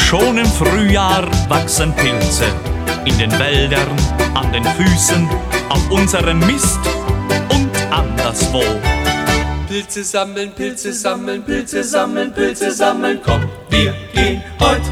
Schon im Frühjahr wachsen Pilze in den Wäldern, an den Füßen, auf unserem Mist und anderswo. Pilze sammeln, Pilze sammeln, Pilze sammeln, Pilze sammeln, komm, wir gehen heute